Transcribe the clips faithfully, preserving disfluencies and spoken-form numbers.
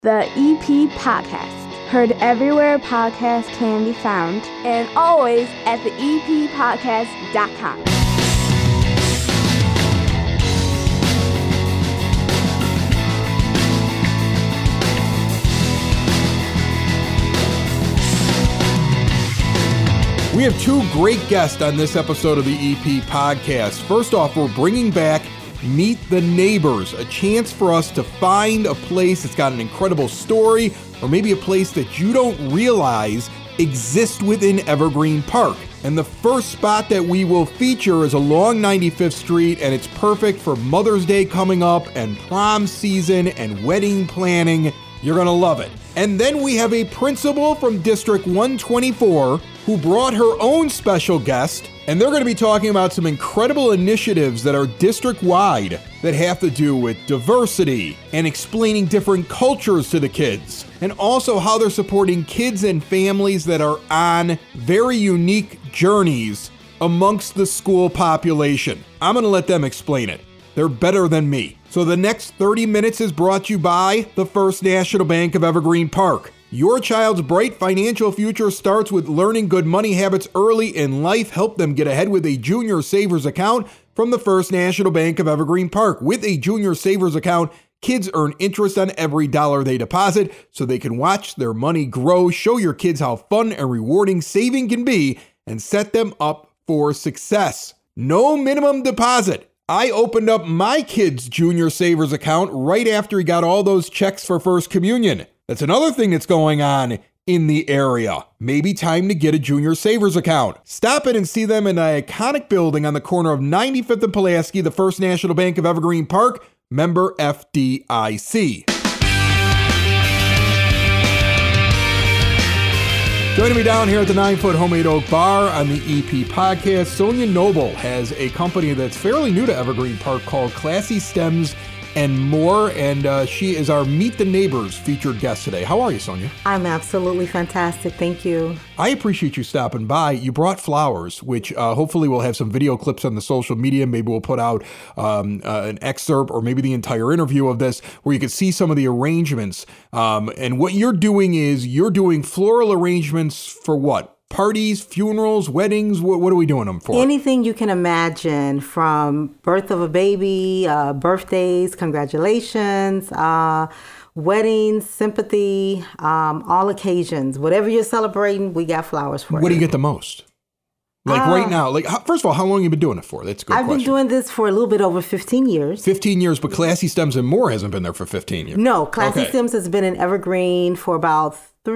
The E P Podcast. Heard everywhere podcasts can be found, and always at the e p podcast dot com. We have two great guests on this episode of the E P Podcast. First off, we're bringing back Meet the Neighbors, a chance for us to find a place that's got an incredible story, or maybe a place that you don't realize exists within Evergreen Park. And the first spot that we will feature is along ninety-fifth Street, and it's perfect for Mother's Day coming up and prom season and wedding planning. You're going to love it. And then we have a principal from District one twenty-four who brought her own special guest, and they're going to be talking about some incredible initiatives that are district-wide that have to do with diversity and explaining different cultures to the kids, and also how they're supporting kids and families that are on very unique journeys amongst the school population. I'm going to let them explain it. They're better than me. So the next thirty minutes is brought to you by the First National Bank of Evergreen Park. Your child's bright financial future starts with learning good money habits early in life. Help them get ahead with a Junior Savers account from the First National Bank of Evergreen Park. With a Junior Savers account, kids earn interest on every dollar they deposit so they can watch their money grow. Show your kids how fun and rewarding saving can be and set them up for success. No minimum deposit. I opened up my kid's Junior Savers account right after he got all those checks for First Communion. That's another thing that's going on in the area. Maybe time to get a Junior Savers account. Stop in and see them in the iconic building on the corner of ninety-fifth and Pulaski, the First National Bank of Evergreen Park, member F D I C. Joining me down here at the nine-foot Homemade Oak Bar on the E P Podcast, Sonia Noble has a company that's fairly new to Evergreen Park called Classy Stems and More, and uh, she is our Meet the Neighbors featured guest today. How are you, Sonia? I'm absolutely fantastic. Thank you. I appreciate you stopping by. You brought flowers, which uh, hopefully we'll have some video clips on the social media. Maybe we'll put out um, uh, an excerpt or maybe the entire interview of this where you can see some of the arrangements. Um, and what you're doing is you're doing floral arrangements for what? Parties, funerals, weddings? What, what are we doing them for? Anything you can imagine, from birth of a baby, uh, birthdays, congratulations, uh, weddings, sympathy, um, all occasions. Whatever you're celebrating, we got flowers for you. What do you get the most? Like uh, right now, like how, first of all, how long have you been doing it for? That's a good I've question. been doing this for a little bit over fifteen years. fifteen years, but Classy Stems and More hasn't been there for fifteen years. No, Classy okay. Stems has been in Evergreen for about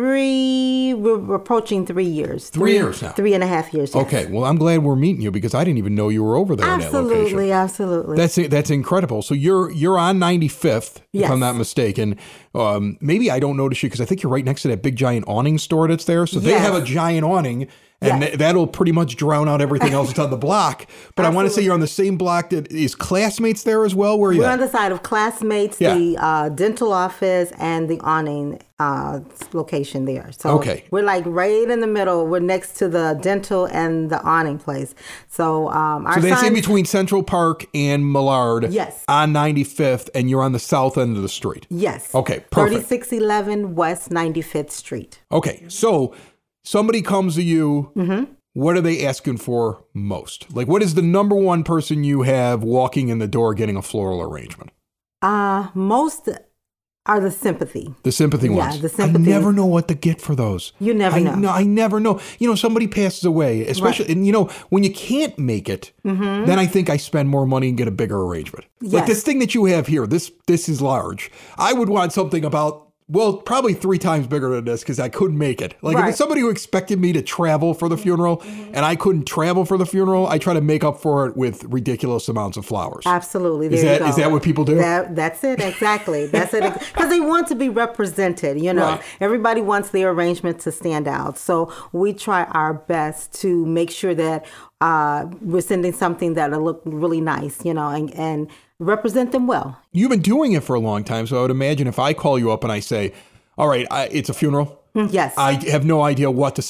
three, we're approaching three years. Three, three years now. Three and a half years, yes. Okay, well, I'm glad we're meeting you because I didn't even know you were over there absolutely, in that location. Absolutely, That's that's incredible. So you're you're on ninety-fifth, yes. if I'm not mistaken. Um, maybe I don't notice you because I think you're right next to that big giant awning store that's there. So they yes. have a giant awning. And yes. th- that'll pretty much drown out everything else that's on the block. But I want to say you're on the same block that is Classmates there as well? Where are you We're at? on the side of Classmates, yeah. the uh, dental office, and the awning uh, location there. So okay. we're like right in the middle. We're next to the dental and the awning place. So um, our So that's signs, in between Central Park and Millard yes. on ninety-fifth, and you're on the south end of the street. Yes. Okay, perfect. thirty-six eleven West ninety-fifth Street. Okay, so somebody comes to you, mm-hmm. what are they asking for most? Like, what is the number one person you have walking in the door getting a floral arrangement? Uh, most are the sympathy. The sympathy yeah, ones. Yeah, the sympathy. I never know what to get for those. You never I, know. No, I never know. You know, somebody passes away, especially, right. and you know, when you can't make it, mm-hmm. then I think I spend more money and get a bigger arrangement. Yes. Like this thing that you have here, this this is large. I would want something about, well, probably three times bigger than this because I couldn't make it. Like right. if it's somebody who expected me to travel for the funeral mm-hmm. and I couldn't travel for the funeral, I try to make up for it with ridiculous amounts of flowers. Absolutely. There is that, you go. Is that what people do? That, that's it. Exactly. That's it. Because they want to be represented, you know. Right. Everybody wants their arrangement to stand out. So we try our best to make sure that uh, we're sending something that'll look really nice, you know, and, and represent them well. You've been doing it for a long time, so I would imagine if I call you up and I say, all right, I, it's a funeral. Yes. I have no idea what to send.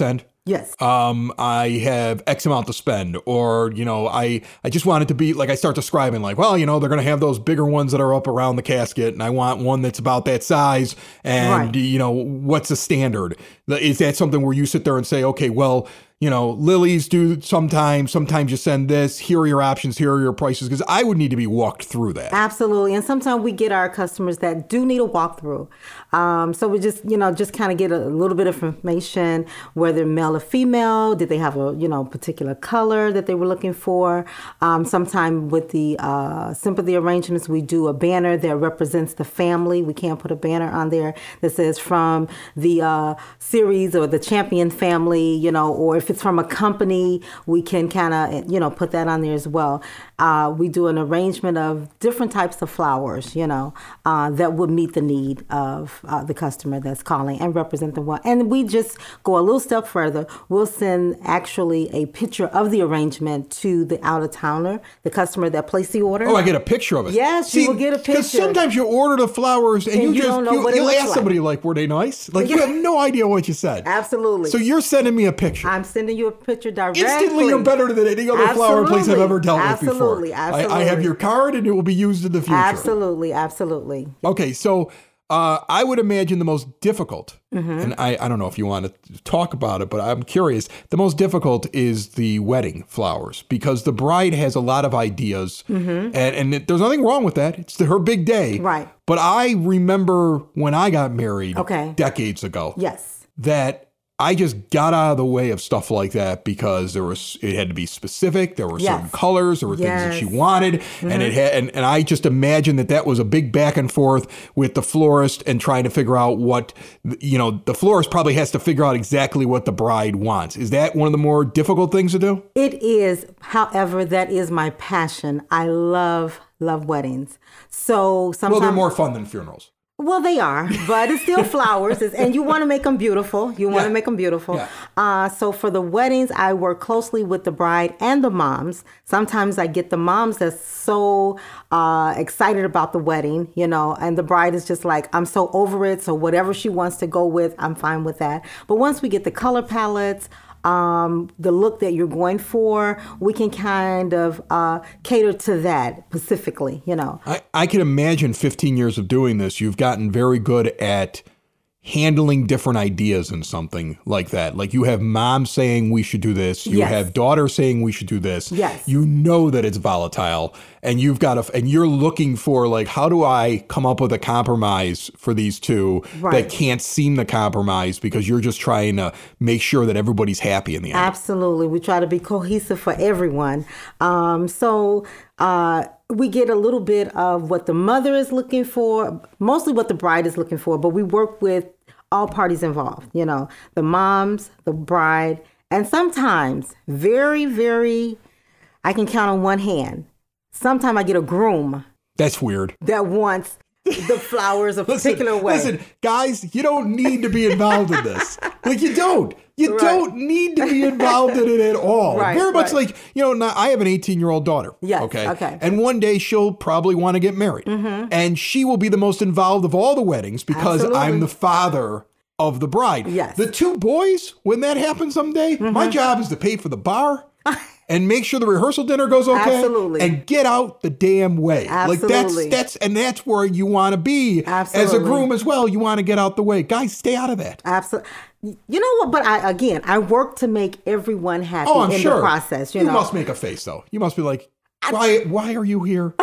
Yes. Um, I have X amount to spend, or, you know, I, I just want it to be like, I start describing like, well, you know, they're going to have those bigger ones that are up around the casket, and I want one that's about that size. And, Right. you know, what's the standard? Is that something where you sit there and say, okay, well, you know, lilies do sometimes, sometimes you send this, here are your options, here are your prices, because I would need to be walked through that. Absolutely. And sometimes we get our customers that do need a walkthrough. Um, so we just, you know, just kind of get a little bit of information, whether male or female, did they have a, you know, particular color that they were looking for. Um, Sometimes with the uh, sympathy arrangements, we do a banner that represents the family. We can't put a banner on there that says from the uh, series or the champion family, you know, or if it's from a company, we can kind of, you know, put that on there as well. Uh, we do an arrangement of different types of flowers, you know, uh, that would meet the need of uh, the customer that's calling and represent the one. And we just go a little step further. We'll send actually a picture of the arrangement to the out-of-towner, the customer that placed the order. Oh, I get a picture of it. Yes, you will get a picture. Because sometimes you order the flowers and, And you, you just don't know you, what it you'll looks ask like. somebody like, were they nice? Like you have no idea what you said. Absolutely. So you're sending me a picture. I'm sending you a picture directly. Instantly, you're better than any other flower place I've ever dealt with before. Absolutely, absolutely. I, I have your card, and it will be used in the future. Absolutely, absolutely. Okay, so uh, I would imagine the most difficult, Mm-hmm. and I, I don't know if you want to talk about it, but I'm curious. The most difficult is the wedding flowers, because the bride has a lot of ideas, Mm-hmm. and, and it, there's nothing wrong with that. It's her big day. Right. But I remember when I got married Okay. decades ago, Yes. that I just got out of the way of stuff like that because there was it had to be specific. There were Yes. certain colors. There were things that she Yes. wanted, and it had and, and I just imagined that that was a big back and forth with the florist and trying to figure out what you know. The florist probably has to figure out exactly what the bride wants. Is that one of the more difficult things to do? It is. However, that is my passion. I love, love weddings. So sometimes. Well, they're more fun than funerals. Well, they are, but it's still flowers, it's, and you want to make them beautiful. You want Yeah. to make them beautiful. Yeah. Uh, so for the weddings, I work closely with the bride and the moms. Sometimes I get the moms that's so uh, excited about the wedding, you know, and the bride is just like, I'm so over it. So whatever she wants to go with, I'm fine with that. But once we get the color palettes, Um, the look that you're going for, we can kind of uh, cater to that specifically, you know. I, I can imagine fifteen years of doing this, you've gotten very good at handling different ideas in something like that. Like you have mom saying we should do this. You Yes. have daughter saying we should do this. Yes. You know that it's volatile, and you've got to, and you're looking for like, how do I come up with a compromise for these two Right. that can't seem to compromise because you're just trying to make sure that everybody's happy in the end. Absolutely. We try to be cohesive for everyone. Um, so uh, we get a little bit of what the mother is looking for, mostly what the bride is looking for, but we work with all parties involved, you know, the moms, the bride, and sometimes very, very, I can count on one hand. Sometimes I get a groom That's weird. that wants the flowers a particular way. Listen, guys, you don't need to be involved in this. Like, you don't. You Right. don't need to be involved in it at all. Right, Very much right. like, you know, now I have an eighteen-year-old daughter. Yes, Okay. okay. And one day she'll probably want to get married. Mm-hmm. And she will be the most involved of all the weddings because Absolutely. I'm the father of the bride. Yes. Mm-hmm. The two boys, when that happens someday, my job is to pay for the bar. And make sure the rehearsal dinner goes okay. Absolutely. And get out the damn way. Like that's Absolutely. that's and that's where you want to be as a Absolutely. groom as well. You want to get out the way. Guys, stay out of that. Absolutely. You know what? But I, again, I work to make everyone happy Oh, I'm in sure. the process. You, You know, must make a face though. You must be like, why why are you here?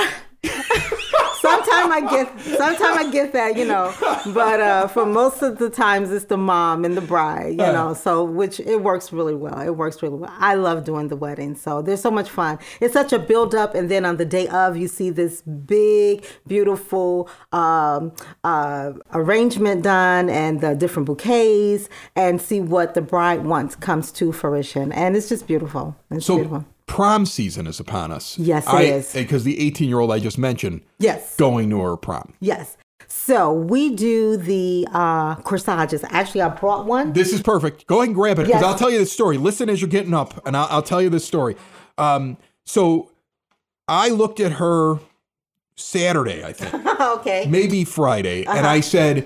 sometimes I get, sometimes I get that, you know. But uh, for most of the times, it's the mom and the bride, you Uh. know. So which it works really well. It works really well. I love doing the wedding, so there's so much fun. It's such a build up, and then on the day of, you see this big, beautiful um, uh, arrangement done, and the different bouquets, and see what the bride wants comes to fruition, and it's just beautiful. It's So beautiful. prom season is upon us. Yes, it I, is. Because the eighteen-year-old I just mentioned, Yes. going to her prom. Yes. So we do the uh, corsages. Actually, I brought one. This is perfect. Go ahead and grab it because Yes. I'll tell you this story. Listen as you're getting up, and I'll, I'll tell you this story. Um, so I looked at her Saturday, I think, Okay. maybe Friday, and I said,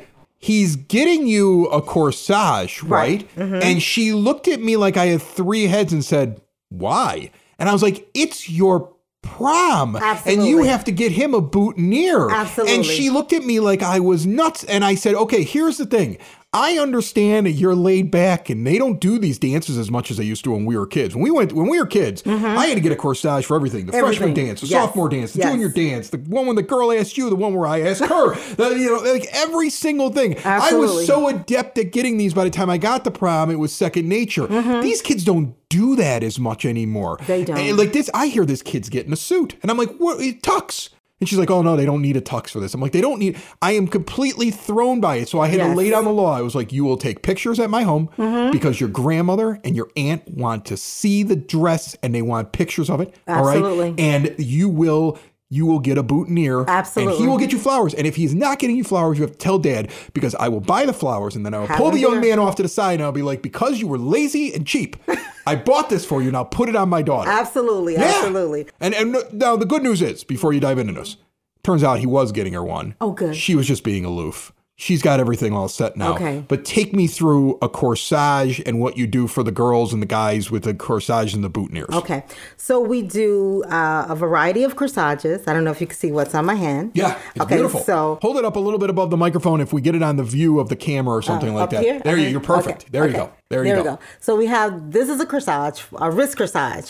he's getting you a corsage, right? Right. Mm-hmm. And she looked at me like I had three heads and said, why? And I was like, it's your prom. Absolutely. And you have to get him a boutonniere. Absolutely. And she looked at me like I was nuts. And I said, okay, here's the thing. I understand that you're laid back and they don't do these dances as much as they used to when we were kids. When we went, when we were kids, mm-hmm. I had to get a corsage for everything. The everything. freshman dance, the yes. sophomore dance, the yes. junior dance, the one when the girl asked you, the one where I asked her. the, you know, like every single thing. Absolutely. I was so adept at getting these by the time I got to prom, it was second nature. Mm-hmm. These kids don't do that as much anymore. They don't. And like this, I hear this kid's getting a suit. And I'm like, what? Tux. And she's like, oh, no, they don't need a tux for this. I'm like, they don't need, I am completely thrown by it. So I had yes. to lay down the law. I was like, you will take pictures at my home mm-hmm. because your grandmother and your aunt want to see the dress and they want pictures of it. Absolutely. All right. And you will, you will get a boutonniere. Absolutely. And he will get you flowers. And if he's not getting you flowers, you have to tell dad because I will buy the flowers and then I will Have pull the young here. man off to the side and I'll be like, because you were lazy and cheap, I bought this for you. Now put it on my daughter. Absolutely. Yeah. Absolutely. And, and now the good news is, before you dive into this, turns out he was getting her one. Oh, good. She was just being aloof. She's got everything all set now. Okay. But take me through a corsage and what you do for the girls and the guys with the corsage and the boutonnieres. Okay. So we do uh, a variety of corsages. I don't know if you can see what's on my hand. Yeah, it's okay, beautiful. So hold it up a little bit above the microphone if we get it on the view of the camera or something uh, like up that. Here? There okay. you you're perfect. Okay. There okay. you go. There, there you we go. go. So we have, this is a corsage, a wrist corsage.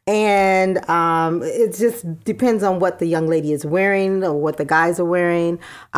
And um, it just depends on what the young lady is wearing or what the guys are wearing.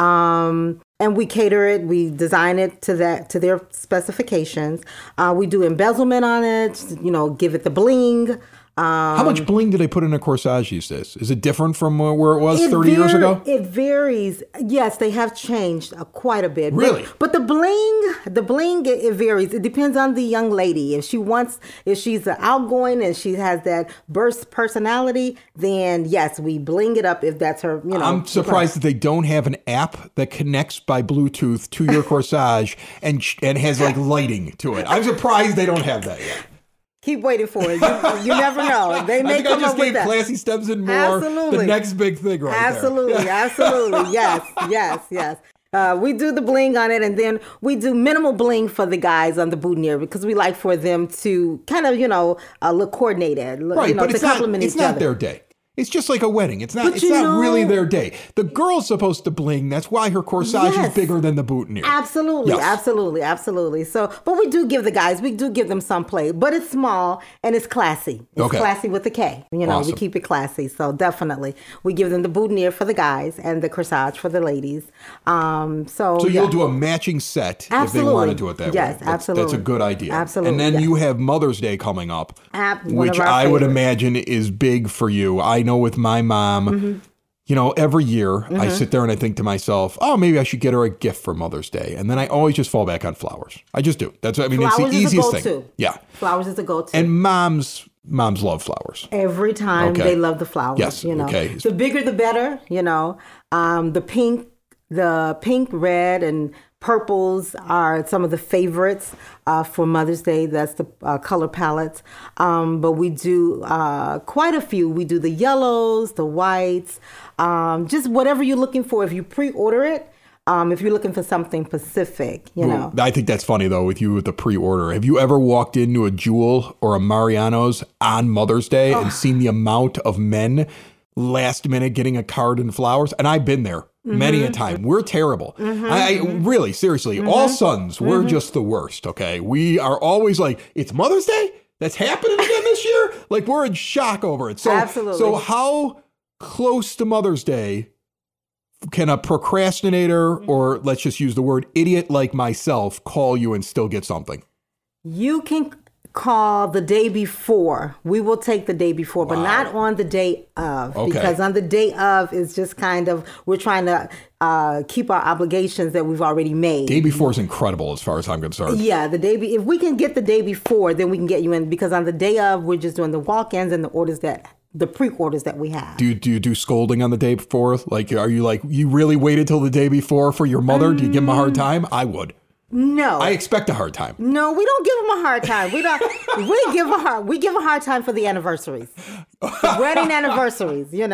Um, and we cater it, we design it to that, to their specifications. Uh, we do embezzlement on it, you know, give it the bling. Um, How much bling do they put in a corsage these days? Is it different from uh, where it was it thirty years var- ago? It varies. Yes, they have changed uh, quite a bit. Really? But, but the bling, the bling, it, it varies. It depends on the young lady. If she wants, if she's outgoing and she has that burst personality, then yes, we bling it up if that's her, you know. I'm surprised that they don't have an app that connects by Bluetooth to your corsage and and has like lighting to it. I'm surprised they don't have that yet. Keep waiting for it. You, you never know. They may I think come I just up with gave that. Classy Stems and More Absolutely. the next big thing right absolutely, there. Absolutely. Yes, yes, yes. Uh, we do the bling on it, and then we do minimal bling for the guys on the boutonniere because we like for them to kind of, you know, uh, look coordinated, look, Right, you know, but to it's not, complement it's each not other. their day. It's just like a wedding. It's not But It's you not know- really their day. The girl's supposed to bling. That's why her corsage Yes. is bigger than the boutonniere. Absolutely, Yes. absolutely, absolutely. So, but we do give the guys, we do give them some play, but it's small and it's classy. It's Okay. classy with the K. You know, Awesome. we keep it classy. So definitely, we give them the boutonniere for the guys and the corsage for the ladies. Um, so So yeah. you'll do a matching set if they Absolutely. want to do it that Yes, way. That's, absolutely. That's a good idea. Absolutely, And then yes. you have Mother's Day coming up, Ab- one which of our I would favorites. imagine is big for you. I know with my mom, Mm-hmm. you know, every year I sit there and I think to myself, oh, maybe I should get her a gift for Mother's Day. And then I always just fall back on flowers. I just do. That's I mean, Flowers it's the is a easiest go-to. thing. Yeah. Flowers is a go-to. And moms, moms love flowers. Every time Okay. they love the flowers. Yes, You know, okay. the bigger the better. You know, um, the pink, the pink, red, and purples are some of the favorites uh, for Mother's Day. That's the uh, color palettes. Um, but we do uh, quite a few. We do the yellows, the whites, um, just whatever you're looking for. If you pre-order it. Um, if you're looking for something specific, you know. I think that's funny, though, with you with the pre-order. Have you ever walked into a Jewel or a Mariano's on Mother's Day and seen the amount of men last minute getting a card and flowers? And I've been there many a time. We're terrible. I, I really, seriously, all sons, we're just the worst, okay? We are always like, it's Mother's Day? That's happening again this year? Like, we're in shock over it. So, Absolutely. So how close to Mother's Day can a procrastinator, or let's just use the word idiot like myself, call you and still get something? You can call the day before. We will take the day before, but Wow. not on the day of. Okay. Because on the day of is just kind of, we're trying to uh, keep our obligations that we've already made. Day before is incredible as far as I'm concerned. Yeah, the day be- if we can get the day before, then we can get you in, because on the day of, we're just doing the walk-ins and the orders that, the pre-orders that we have. Do you, do you do scolding on the day before? Like, are you like, you really waited till the day before for your mother? Do you give them a hard time? I would. No. I expect a hard time. No, we don't give them a hard time. We don't. we give a hard. We give a hard time for the anniversaries, the wedding anniversaries. You know,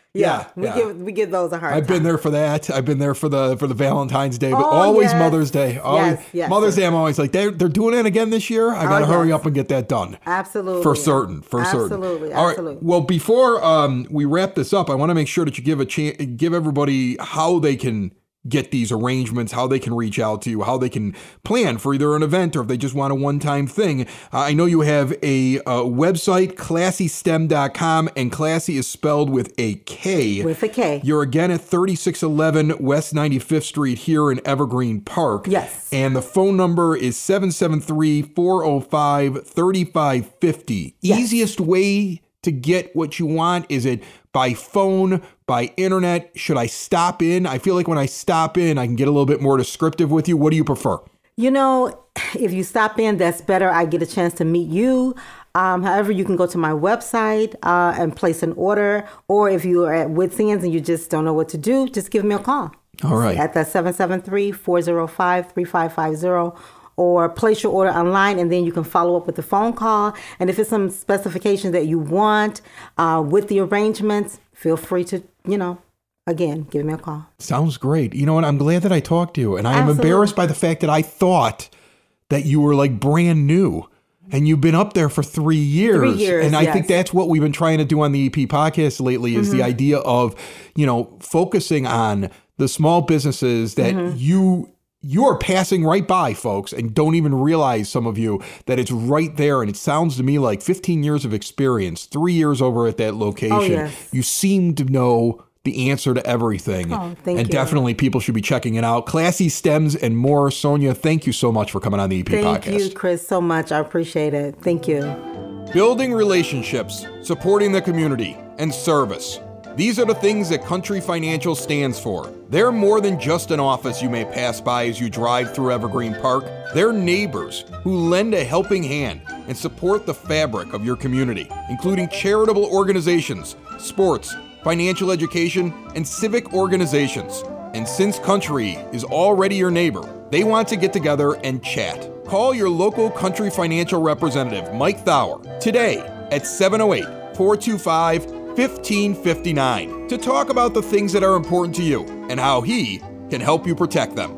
Yeah, Yeah, we yeah. give we give those a hard I've time. been there for that. I've been there for the for the Valentine's Day, but Oh, always yes. Mother's Day. Always, Yes, yes, Mother's yes. Day, I'm always like, they're, they're doing it again this year? I got to Oh, hurry yes. up and get that done. Absolutely. For certain, for certain. Absolutely, All right. absolutely. Well, before um, we wrap this up, I want to make sure that you give a chance, give everybody how they can get these arrangements, how they can reach out to you, how they can plan for either an event or if they just want a one-time thing. Uh, I know you have a uh, website, classy stem dot com, and Classy is spelled with a K. With a K. You're again at thirty-six eleven West ninety-fifth Street here in Evergreen Park. Yes. And the phone number is seven seven three, four oh five, three five five oh. Yes. Easiest way to get what you want, is it by phone, by internet? Should I stop in? I feel like when I stop in, I can get a little bit more descriptive with you. What do you prefer? You know, if you stop in, that's better. I get a chance to meet you. Um, however, you can go to my website uh, and place an order. Or if you are at wit's ends and you just don't know what to do, just give me a call. All right. At the seven seven three, four oh five, three five five oh. Or place your order online, and then you can follow up with a phone call. And if it's some specifications that you want uh, with the arrangements, feel free to, you know, again, give me a call. Sounds great. You know what? I'm glad that I talked to you. And I am Absolutely. embarrassed by the fact that I thought that you were like brand new. And you've been up there for three years. Three years, and I yes. think that's what we've been trying to do on the E P podcast lately, is Mm-hmm. the idea of, you know, focusing on the small businesses that Mm-hmm. you you are passing right by, folks, and don't even realize, some of you, that it's right there. And it sounds to me like fifteen years of experience, three years over at that location. Oh, yes. You seem to know the answer to everything. Oh, thank and you. definitely people should be checking it out. Classy Stems and more. Sonia, thank you so much for coming on the E P Thank podcast. you, Chris, so much. I appreciate it. Thank you. Building relationships, supporting the community, and service. These are the things that Country Financial stands for. They're more than just an office you may pass by as you drive through Evergreen Park. They're neighbors who lend a helping hand and support the fabric of your community, including charitable organizations, sports, financial education, and civic organizations. And since Country is already your neighbor, they want to get together and chat. Call your local Country Financial representative, Mike Thauer, today at seven oh eight, four two five, fifteen fifty-nine to talk about the things that are important to you and how he can help you protect them.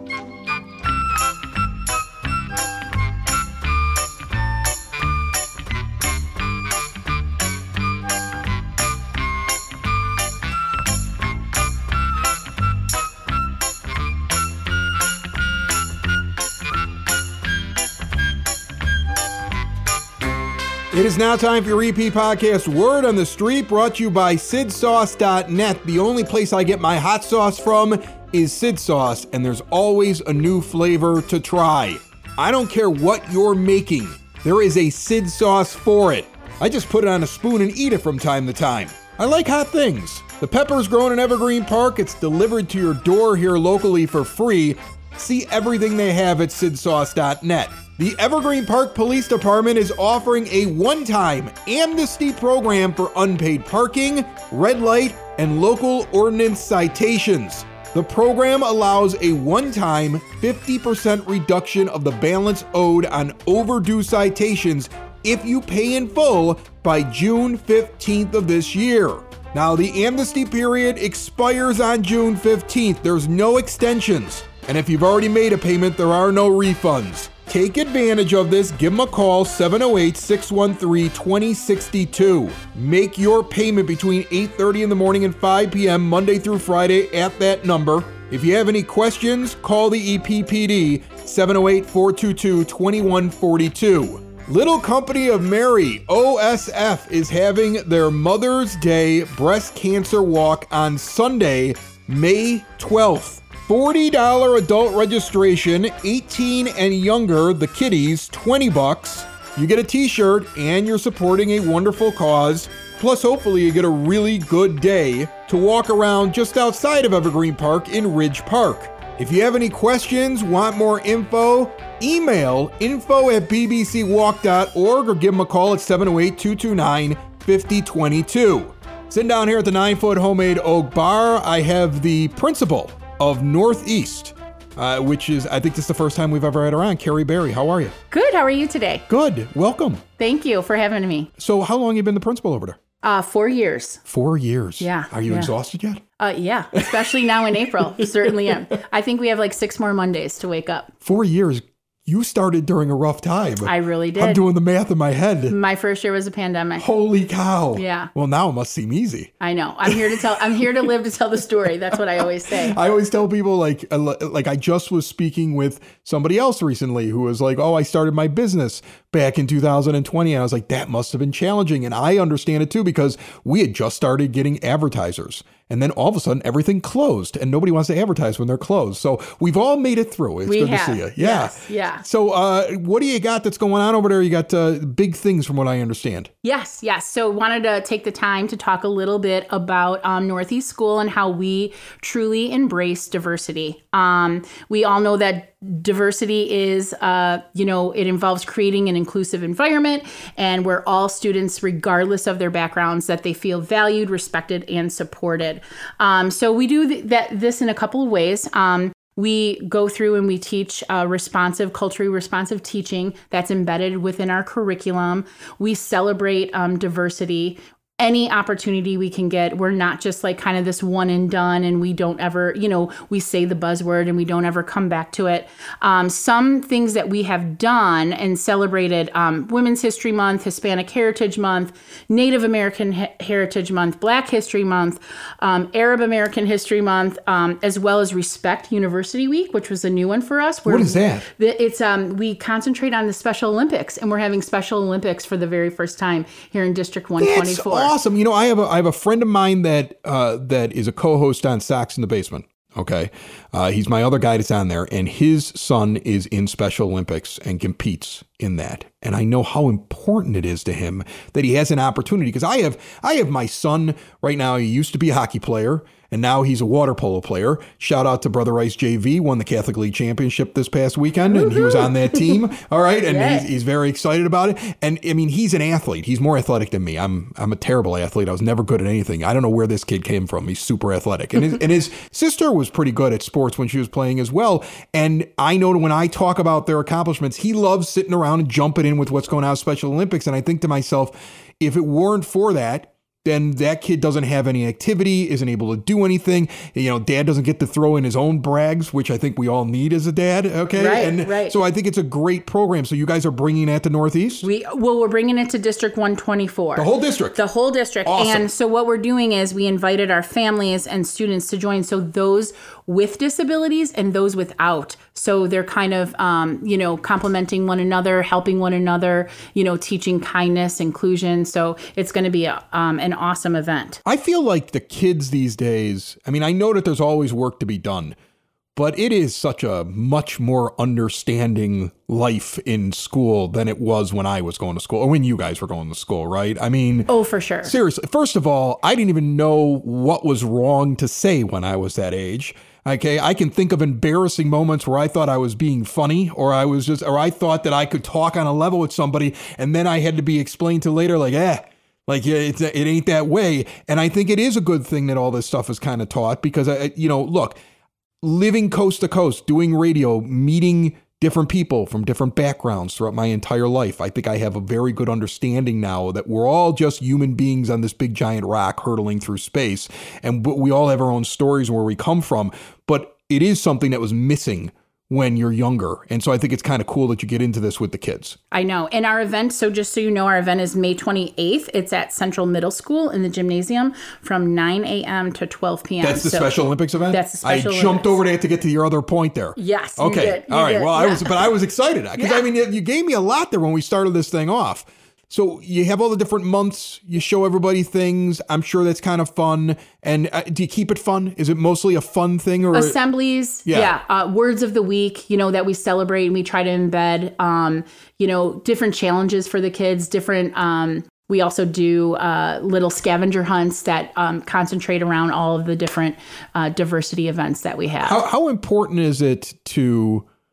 It is now time for your E P podcast Word on the Street, brought to you by sid sauce dot net. The only place I get my hot sauce from is Sid Sauce, and there's always a new flavor to try. I don't care what you're making, there is a Sid Sauce for it. I just put it on a spoon and eat it from time to time. I like hot things. The pepper's grown in Evergreen Park. It's delivered to your door here locally for free. See everything they have at sid sauce dot net. The Evergreen Park Police Department is offering a one-time amnesty program for unpaid parking, red light, and local ordinance citations. The program allows a one-time fifty percent reduction of the balance owed on overdue citations if you pay in full by June fifteenth of this year. Now, the amnesty period expires on June fifteenth. There's no extensions. And if you've already made a payment, there are no refunds. Take advantage of this. Give them a call, seven oh eight, six one three, two oh six two. Make your payment between eight thirty in the morning and five p.m. Monday through Friday at that number. If you have any questions, call the E P P D, seven oh eight, four two two, two one four two. Little Company of Mary, O S F, is having their Mother's Day Breast Cancer Walk on Sunday, May twelfth. forty dollars adult registration, eighteen and younger, the kiddies, twenty bucks. You get a t-shirt and you're supporting a wonderful cause. Plus, hopefully you get a really good day to walk around just outside of Evergreen Park in Ridge Park. If you have any questions, want more info, email info at b b c walk dot org or give them a call at seven oh eight, two two nine, five oh two two. Sitting down here at the nine-foot homemade oak bar, I have the principal of Northeast, uh, which is, I think this is the first time we've ever had her on. Carrie Berry, how are you? Good. How are you today? Good. Welcome. Thank you for having me. So how long have you been the principal over there? Uh, four years. Four years. Yeah. Are you yeah. exhausted yet? Uh, yeah, especially now in April. Certainly am. I think we have like six more Mondays to wake up. Four years. You started during a rough time. I really did. I'm doing the math in my head. My first year was a pandemic. Holy cow. Yeah. Well, now it must seem easy. I know. I'm here to tell, I'm here to live to tell the story. That's what I always say. I always tell people like, like I just was speaking with somebody else recently who was like, oh, I started my business back in two thousand twenty. And I was like, that must have been challenging. And I understand it too, because we had just started getting advertisers. And then all of a sudden, everything closed, and nobody wants to advertise when they're closed. So we've all made it through. It's we good have. to see you. Yeah. Yes. Yeah. So uh, what do you got that's going on over there? You got uh, big things from what I understand. Yes. Yes. So wanted to take the time to talk a little bit about um, Northeast School and how we truly embrace diversity. Um, we all know that diversity is, uh, you know, it involves creating an inclusive environment and where all students, regardless of their backgrounds, that they feel valued, respected, and supported. Um, so we do th- that this in a couple of ways. Um, we go through and we teach uh, responsive, culturally responsive teaching that's embedded within our curriculum. We celebrate um, diversity. Any opportunity we can get. We're not just like kind of this one and done and we don't ever, you know, we say the buzzword and we don't ever come back to it. Um, some things that we have done and celebrated um, Women's History Month, Hispanic Heritage Month, Native American He- Heritage Month, Black History Month, um, Arab American History Month, um, as well as Respect University Week, which was a new one for us. What is that? The, it's um, we concentrate on the Special Olympics, and we're having Special Olympics for the very first time here in District one twenty-four. That's awesome. You know, I have a I have a friend of mine that uh, that is a co-host on Sox in the Basement. Okay, uh, he's my other guy that's on there, and his son is in Special Olympics and competes in that. And I know how important it is to him that he has an opportunity, because I have I have my son right now. He used to be a hockey player, and now he's a water polo player. Shout out to Brother Rice J V, won the Catholic League Championship this past weekend, and he was on that team. All right, and yeah. he's, he's very excited about it. And I mean, he's an athlete. He's more athletic than me. I'm I'm a terrible athlete. I was never good at anything. I don't know where this kid came from. He's super athletic, and his, and his sister was pretty good at sports when she was playing as well. And I know when I talk about their accomplishments, he loves sitting around and jumping in with what's going on at Special Olympics. And I think to myself, if it weren't for that, then that kid doesn't have any activity, isn't able to do anything. You know, dad doesn't get to throw in his own brags, which I think we all need as a dad. Okay. Right, and right. So I think it's a great program. So you guys are bringing that to Northeast? We well, we're bringing it to District one twenty-four. The whole district? The whole district. Awesome. And so what we're doing is we invited our families and students to join. So those with disabilities and those without. So they're kind of, um, you know, complementing one another, helping one another, you know, teaching kindness, inclusion. So it's going to be a, um, an awesome event. I feel like the kids these days, I mean, I know that there's always work to be done, but it is such a much more understanding life in school than it was when I was going to school, or when you guys were going to school, right? I mean, oh, for sure. Seriously. First of all, I didn't even know what was wrong to say when I was that age. Okay, I can think of embarrassing moments where I thought I was being funny, or I was just, or I thought that I could talk on a level with somebody, and then I had to be explained to later, like, eh, like it's, it ain't that way. And I think it is a good thing that all this stuff is kind of taught, because, I, you know, look, living coast to coast, doing radio, meeting different people from different backgrounds throughout my entire life, I think I have a very good understanding now that we're all just human beings on this big giant rock hurtling through space. And we all have our own stories where we come from. But it is something that was missing when you're younger. And so I think it's kind of cool that you get into this with the kids. I know. And our event, so just so you know, our event is May twenty-eighth. It's at Central Middle School in the gymnasium from nine a.m. to twelve p.m. That's the so Special Olympics event? That's the Special I jumped Olympics. over there to get to your other point there. Yes, you Okay. did. You All right. did. Well, I Yeah. was, but I was excited because Yeah. I mean, you gave me a lot there when we started this thing off. So you have all the different months, you show everybody things. I'm sure that's kind of fun. And uh, do you keep it fun? Is it mostly a fun thing, or assemblies? Yeah. Yeah. Uh, words of the week, you know, that we celebrate and we try to embed, um, you know, different challenges for the kids, different, um, we also do uh, little scavenger hunts that um, concentrate around all of the different uh, diversity events that we have. How, how important is it to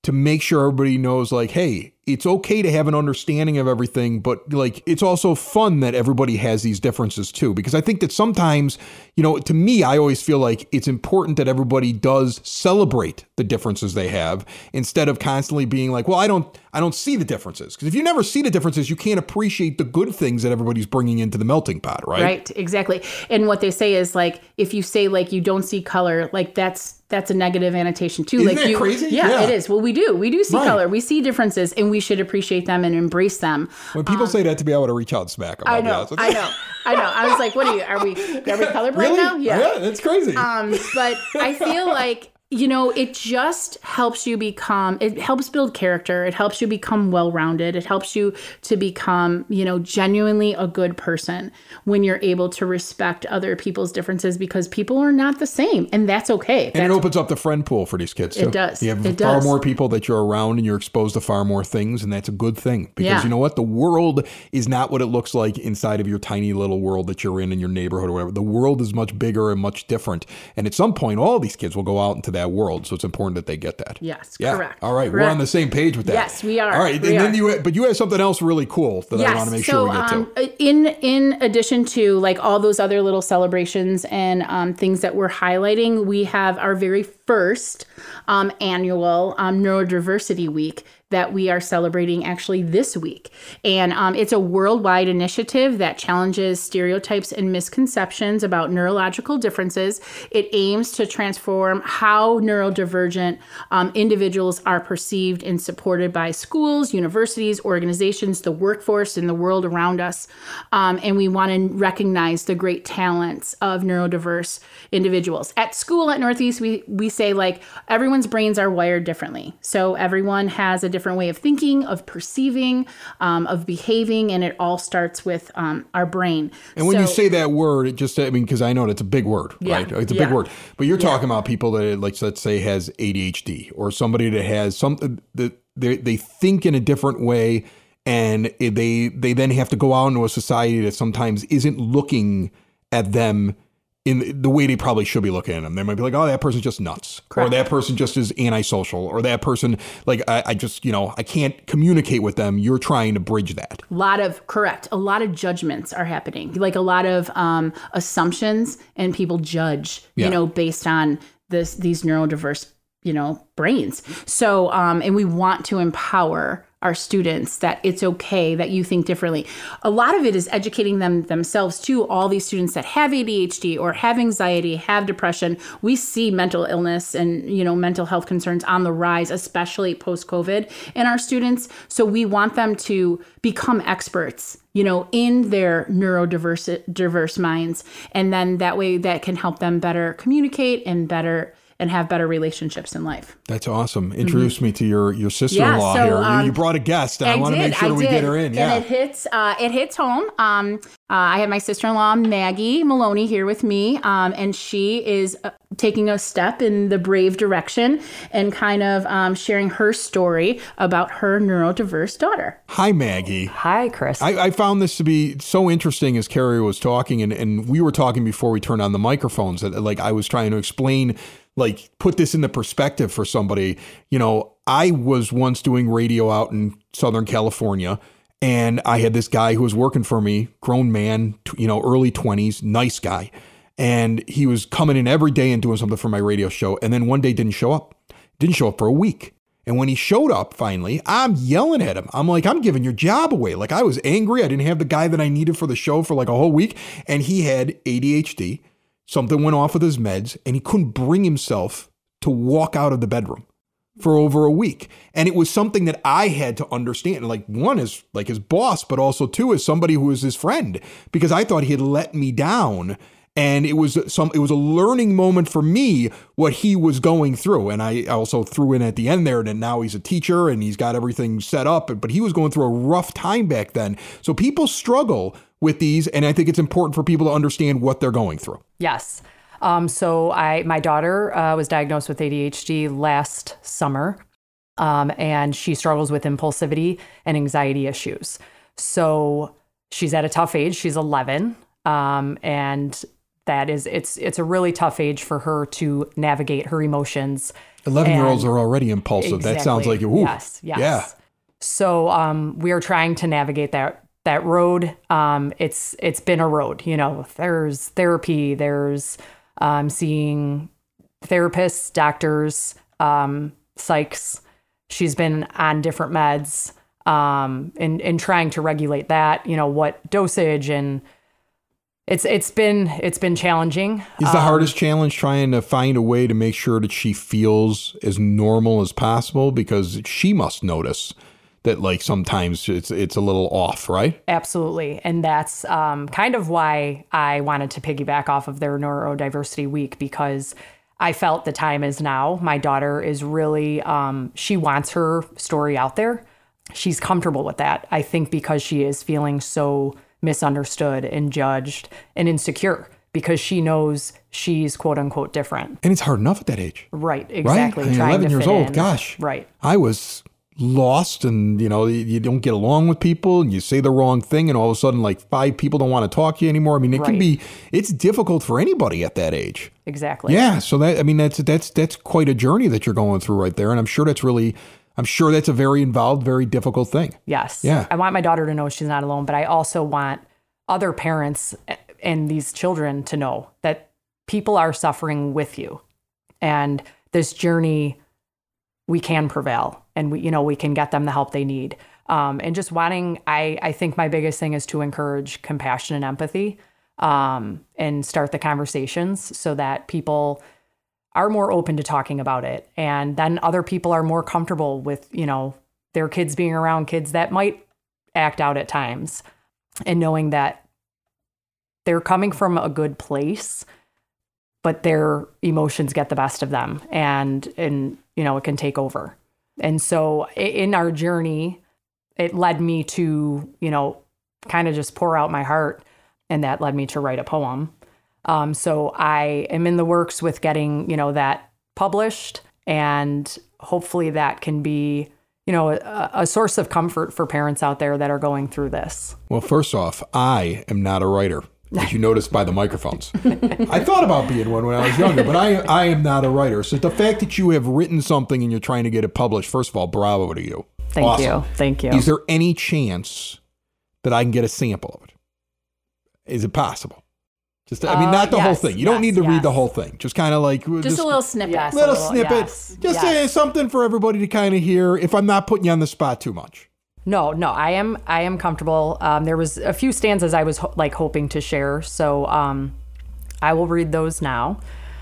to make sure everybody knows, like, hey, it's okay to have an understanding of everything, but like, it's also fun that everybody has these differences too. Because I think that sometimes, you know, to me, I always feel like it's important that everybody does celebrate the differences they have instead of constantly being like, well, I don't, I don't see the differences. Because if you never see the differences, you can't appreciate the good things that everybody's bringing into the melting pot, right? Right, exactly. And what they say is like, if you say like you don't see color, like that's that's a negative annotation too. Isn't like that you, crazy? Yeah, Yeah. it is. Well, we do. We do see Right. color. We see differences, and we should appreciate them and embrace them. When people um, say that to me, I want to reach out and smack them. I know. I know. I know. I was like, what are you? Are we? Are we colorblind really? now? Yeah. Yeah, that's crazy. Um, but I feel like, you know, it just helps you become, it helps build character. It helps you become well-rounded. It helps you to become, you know, genuinely a good person when you're able to respect other people's differences, because people are not the same, and that's okay. And that's, it opens up the friend pool for these kids too. It does. You have it far does. more people that you're around, and you're exposed to far more things, and that's a good thing. Because Yeah. you know what? The world is not what it looks like inside of your tiny little world that you're in in your neighborhood or whatever. The world is much bigger and much different. And at some point, all these kids will go out into that world. So it's important that they get that. Yes, yeah. correct. All right, correct. we're on the same page with that. Yes, we are. All right, We and are. then you, but you have something else really cool that yes. I want to make so, sure we get to. Um, in in addition to like all those other little celebrations and um, things that we're highlighting, we have our very first um, annual um, Neurodiversity Week that we are celebrating actually this week. And um, it's a worldwide initiative that challenges stereotypes and misconceptions about neurological differences. It aims to transform how neurodivergent um, individuals are perceived and supported by schools, universities, organizations, the workforce, and the world around us. Um, and we want to recognize the great talents of neurodiverse individuals. At school at Northeast, we, we say like everyone's brains are wired differently. So everyone has a different way of thinking, of perceiving, um, of behaving, and it all starts with um, our brain. And when so, you say that word, it just, I mean, because I know it's a big word, Yeah, right? It's a yeah. big word. But you're Yeah. talking about people that, like, let's say, has A D H D, or somebody that has something that they, they think in a different way, and they they then have to go out into a society that sometimes isn't looking at them in the way they probably should be looking at them. They might be like, oh, that person's just nuts. Correct. Or that person just is antisocial. Or that person, like, I, I just, you know, I can't communicate with them. You're trying to bridge that. A lot of, correct, a lot of judgments are happening. Like a lot of um, assumptions, and people judge, Yeah. you know, based on this these neurodiverse, you know, brains. So, um, and we want to empower our students that it's okay that you think differently. A lot of it is educating them themselves too. All these students that have A D H D or have anxiety, have depression, we see mental illness and, you know, mental health concerns on the rise, especially post-COVID in our students. So we want them to become experts, you know, in their neurodiverse diverse minds. And then that way that can help them better communicate and better and have better relationships in life. That's awesome. Introduce mm-hmm. me to your, your sister-in-law yeah, so, here. You, um, you brought a guest. I, I want to did, make sure I we did. get her in. Yeah. And it hits, uh, it hits home. Um, uh, I have my sister-in-law, Maggie Maloney, here with me. Um, and she is uh, taking a step in the brave direction and kind of um, sharing her story about her neurodiverse daughter. Hi, Maggie. Hi, Chris. I, I found this to be so interesting as Carrie was talking, and, and we were talking before we turned on the microphones, that like I was trying to explain, like put this into perspective for somebody. You know, I was once doing radio out in Southern California, and I had this guy who was working for me, grown man, you know, early twenties, nice guy. And he was coming in every day and doing something for my radio show. And then one day didn't show up, didn't show up for a week. And when he showed up finally, I'm yelling at him. I'm like, I'm giving your job away. Like, I was angry. I didn't have the guy that I needed for the show for like a whole week. And he had A D H D. Something went off with his meds, and he couldn't bring himself to walk out of the bedroom for over a week. And it was something that I had to understand. Like, one is like his boss, but also two is somebody who was his friend, because I thought he had let me down. And it was some, it was a learning moment for me, what he was going through. And I also threw in at the end there that now he's a teacher and he's got everything set up, but he was going through a rough time back then. So people struggle with these. And I think it's important for people to understand what they're going through. Yes. Um, so I, my daughter uh, was diagnosed with A D H D last summer, um, and she struggles with impulsivity and anxiety issues. So she's at a tough age. She's eleven. Um, and that is, it's it's a really tough age for her to navigate her emotions. eleven-year-olds are already impulsive. Exactly. That sounds like, ooh, yes, yes. Yeah. So um, we are trying to navigate that that road. Um, it's it's been a road. You know, there's therapy, there's um, seeing therapists, doctors, um, psychs. She's been on different meds, um, and and trying to regulate that. You know, what dosage, and it's it's been it's been challenging. Is the Um, hardest challenge trying to find a way to make sure that she feels as normal as possible? Because she must notice that, like, sometimes it's it's a little off, right? Absolutely. And that's um, kind of why I wanted to piggyback off of their Neurodiversity Week, because I felt the time is now. My daughter is really, um, she wants her story out there. She's comfortable with that. I think because she is feeling so misunderstood and judged and insecure because she knows she's quote unquote different. And it's hard enough at that age. Right. Exactly. Right? I mean, Trying eleven to years fit old. in. Gosh. Right. I was lost, and you know, you don't get along with people, and you say the wrong thing, and all of a sudden, like, five people don't want to talk to you anymore. I mean, it can Right. be, it's difficult for anybody at that age. Exactly. Yeah. So that, I mean, that's that's that's quite a journey that you're going through right there, and I'm sure that's really, I'm sure that's a very involved, very difficult thing. Yes. Yeah. I want my daughter to know she's not alone, but I also want other parents and these children to know that people are suffering with you, and this journey, we can prevail, and we, you know, we can get them the help they need. Um, and just wanting, I, I think my biggest thing is to encourage compassion and empathy, um, and start the conversations so that people are more open to talking about it. And then other people are more comfortable with, you know, their kids being around kids that might act out at times, and knowing that they're coming from a good place, but their emotions get the best of them, and, and, you know, it can take over. And so in our journey, it led me to, you know, kind of just pour out my heart, and that led me to write a poem. Um, so I am in the works with getting, you know, that published, and hopefully that can be, you know, a, a source of comfort for parents out there that are going through this. Well, first off, I am not a writer, as you noticed by the microphones. I thought about being one when I was younger, but I I am not a writer. So the fact that you have written something and you're trying to get it published, first of all, bravo to you. Thank Awesome. you. Thank you. Is there any chance that I can get a sample of it? Is it possible? Just, I mean, Uh, not the whole yes, thing. You don't yes, need to read the yes. whole thing. Just kind of like Just, a little snippet. Yes. little a little- snippet. yes, Just yes. say something for everybody to kind of hear. If I'm not putting you on the spot too much. No, no, I am I am comfortable. Um, there was a few stanzas I was ho- like hoping to share, so um, I will read those now.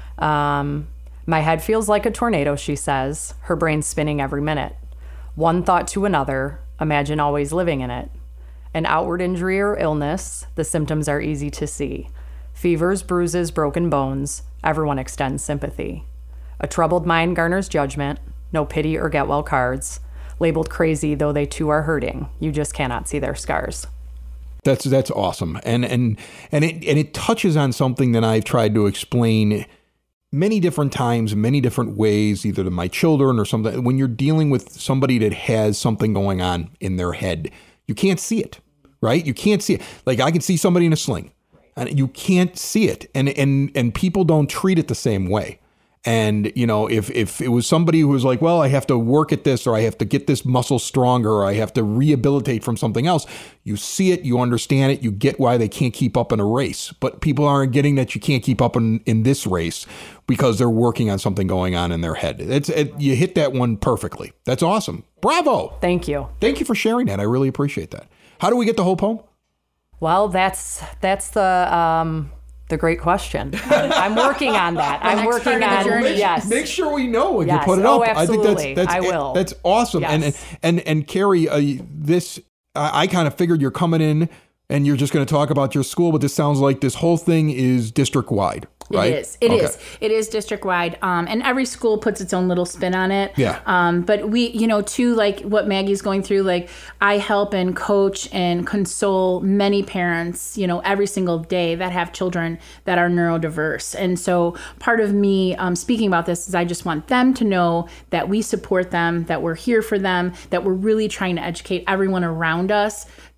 Um, my head feels like a tornado, she says, her brain spinning every minute. One thought to another, imagine always living in it. An outward injury or illness, the symptoms are easy to see. Fevers, bruises, broken bones, everyone extends sympathy. A troubled mind garners judgment, no pity or get well cards. Labeled crazy, though they too are hurting. You just cannot see their scars. That's that's awesome, and and and it and it touches on something that I've tried to explain many different times, many different ways, either to my children or something. When you're dealing with somebody that has something going on in their head, you can't see it, right? You can't see it. Like, I can see somebody in a sling, and you can't see it, and and and people don't treat it the same way. And, you know, if, if it was somebody who was like, well, I have to work at this, or I have to get this muscle stronger, or I have to rehabilitate from something else, you see it, you understand it, you get why they can't keep up in a race. But people aren't getting that you can't keep up in, in this race because they're working on something going on in their head. It's it, you hit that one perfectly. That's awesome. Bravo. Thank you. Thank you for sharing that. I really appreciate that. How do we get the whole poem? Well, that's that's the um, the great question. I'm, I'm working on that. I'm next working part of the on journey. yes. Make sure we know when Yes. you put it Oh, up. I think absolutely. that's that's I will. that's awesome. Yes. And and and and Carrie, uh, this I, I kind of figured you're coming in and you're just going to talk about your school, but this sounds like this whole thing is district wide, right? It is. It Okay. is. It is district wide. Um, and every school puts its own little spin on it. Yeah. Um, but we, you know, too, like what Maggie's going through, like I help and coach and console many parents, you know, every single day that have children that are neurodiverse. And so part of me um, speaking about this is I just want them to know that we support them, that we're here for them, that we're really trying to educate everyone around us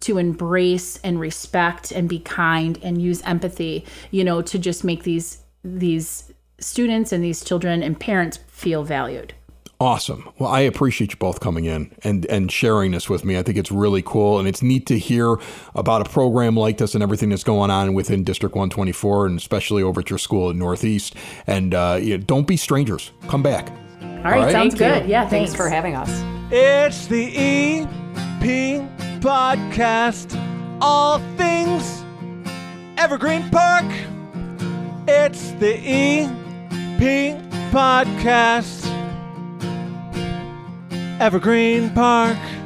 to embrace and respect and be kind and use empathy, you know, to just make these these students and these children and parents feel valued. Awesome. Well, I appreciate you both coming in and, and sharing this with me. I think it's really cool, and it's neat to hear about a program like this and everything that's going on within District one twenty-four, and especially over at your school at Northeast. And uh, you know, don't be strangers. Come back. All right, All right? sounds Thank good. you. Yeah, thanks. thanks for having us. It's the E P Podcast, all things Evergreen Park. It's the E P Podcast, Evergreen Park.